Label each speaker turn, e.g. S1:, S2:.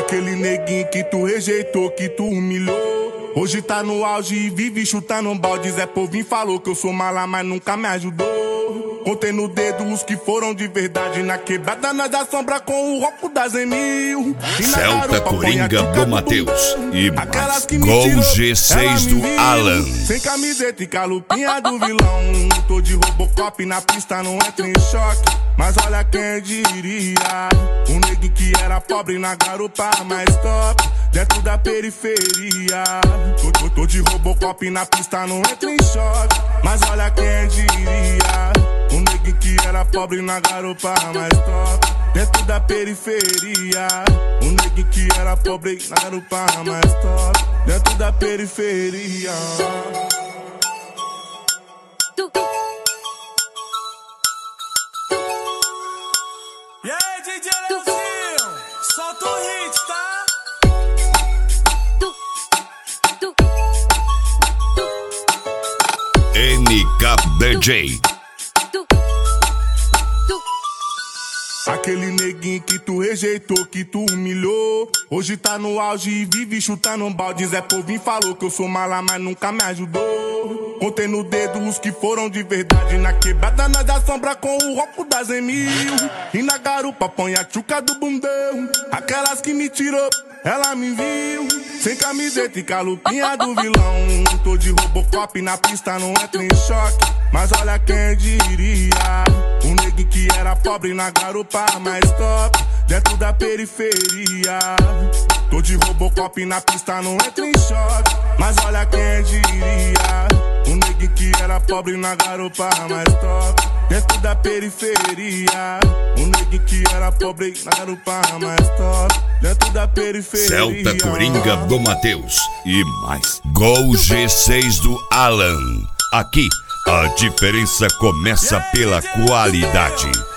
S1: Aquele neguinho que tu rejeitou, que tu humilhou, hoje tá no auge e vive chutando balde. Zé Povinho falou que eu sou mala, mas nunca me ajudou. Contei no dedo os que foram de verdade. Na quebrada nós da sombra com o roco das Emil.
S2: Celta Coringa do Mateus e mais Gol G6 do Alan.
S1: Sem camiseta e calupinha do vilão. Tô de Robocop na pista, não entra em choque. Mas olha quem diria, um neguinho que era pobre na garupa mais top, dentro da periferia. Tô de Robocop na pista, não entra em choque. Mas olha quem diria, um neguinho que era pobre na garupa mais top, dentro da periferia. Um neguinho que era pobre na garupa mais top, dentro da periferia.
S3: E aí, DJ Leozinho, solta o hit, tá?
S2: NKBJ.
S1: Aquele neguinho que tu rejeitou, que tu humilhou, hoje tá no auge e vive chutando um balde. Zé Povinho falou que eu sou mala, mas nunca me ajudou. Contei no dedo os que foram de verdade. Na quebrada nós da sombra com o roco das Emil. E na garupa põe a tchuca do bundão. Aquelas que me tirou, ela me viu. Sem camiseta e calupinha do vilão. Tô de Robocop na pista, não entra em choque. Mas olha quem diria, um neguinho que era pobre na garupa mais top, dentro da periferia. Tô de Robocop na pista, não entra em choque. Mas olha quem diria, um neguinho que era pobre na garupa mais top, dentro da periferia. Um neguinho que era pobre na garupa mais top, dentro da periferia.
S2: Celta Coringa do Mateus e mais Gol G6 do Alan. Aqui a diferença começa pela qualidade.